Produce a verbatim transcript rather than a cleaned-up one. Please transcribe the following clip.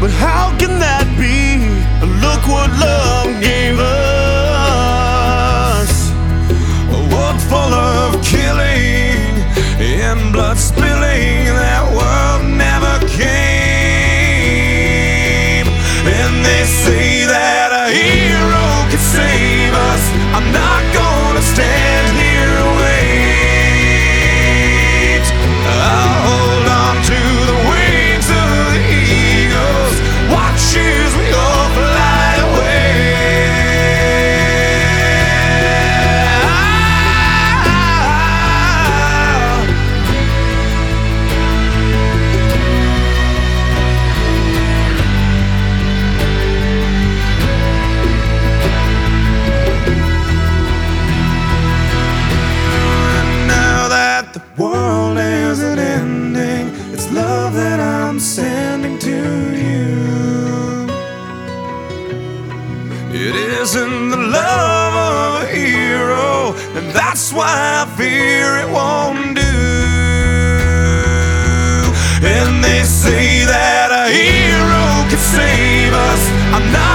but how can that be? Look what love gave us. A world full of killing and blood spilling. That world never came. And they say that a hero can save us. I'm not gonna stand here and wait. I'll hold on to the wings of the eagles, watch as we all fly away. The world isn't ending, it's love that I'm sending to you. It isn't the love of a hero, and that's why I fear it won't do. And they say that a hero can save us. I'm not